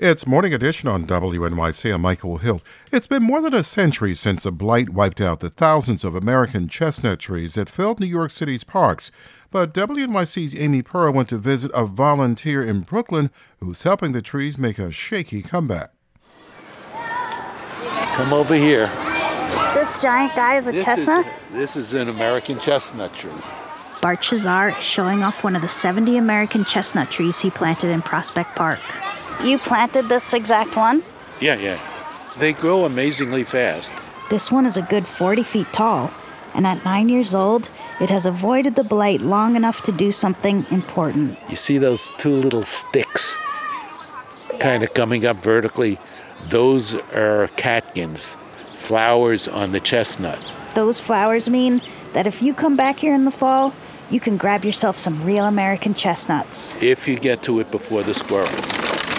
It's Morning Edition on WNYC. I'm Michael Hill. It's been more than a century since a blight wiped out the thousands of American chestnut trees that filled New York City's parks. But WNYC's Amy Pearl went to visit a volunteer in Brooklyn who's helping the trees make a shaky comeback. Come over here. This giant guy is a chestnut? This is an American chestnut tree. Bart Chazar is showing off one of the 70 American chestnut trees he planted in Prospect Park. You planted this exact one? Yeah. They grow amazingly fast. This one is a good 40 feet tall, and at 9 years old, it has avoided the blight long enough to do something important. You see those two little sticks kind of coming up vertically? Those are catkins, flowers on the chestnut. Those flowers mean that if you come back here in the fall, you can grab yourself some real American chestnuts. If you get to it before the squirrels.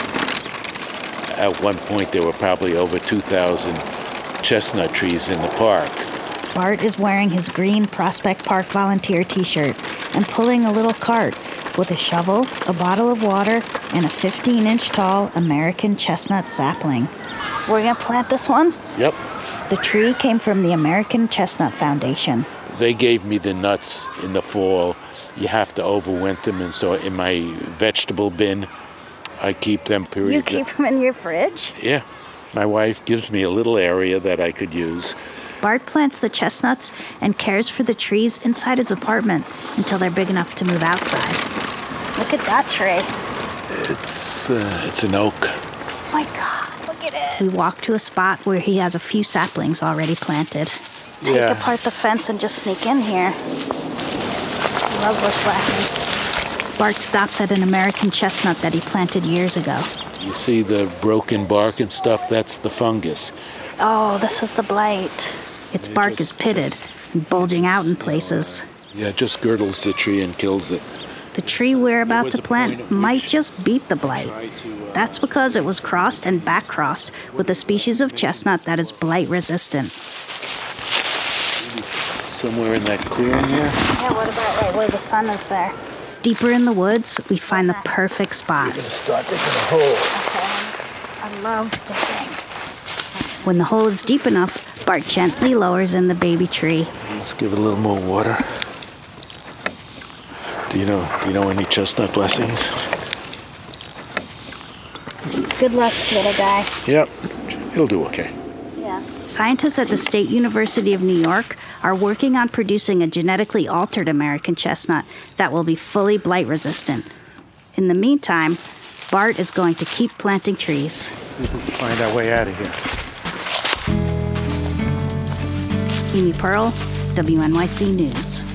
At one point, there were probably over 2,000 chestnut trees in the park. Bart is wearing his green Prospect Park volunteer t-shirt and pulling a little cart with a shovel, a bottle of water, and a 15-inch tall American chestnut sapling. We're going to plant this one? Yep. The tree came from the American Chestnut Foundation. They gave me the nuts in the fall. You have to overwinter them, and so in my vegetable bin, I keep them periodically. You keep them in your fridge? Yeah. My wife gives me a little area that I could use. Bart plants the chestnuts and cares for the trees inside his apartment until they're big enough to move outside. Look at that tree. It's an oak. Oh my God, look at it. We walk to a spot where he has a few saplings already planted. Take apart the fence and just sneak in here. Love bushwhacking. Bart stops at an American chestnut that he planted years ago. You see the broken bark and stuff? That's the fungus. Oh, this is the blight. Its bark is pitted and bulging out in places. Yeah, it just girdles the tree and kills it. The tree we're about to plant might just beat the blight. That's because it was crossed and back-crossed with a species of chestnut that is blight-resistant. Somewhere in that clearing there? Yeah, what about right where the sun is there? Deeper in the woods, we find the perfect spot. We're going to start digging a hole. Okay. I love digging. When the hole is deep enough, Bart gently lowers in the baby tree. Let's give it a little more water. Do you know any chestnut blessings? Good luck, little guy. Yep, it'll do okay. Yeah. Scientists at the State University of New York are working on producing a genetically altered American chestnut that will be fully blight resistant. In the meantime, Bart is going to keep planting trees. We can find our way out of here. Amy Pearl, WNYC News.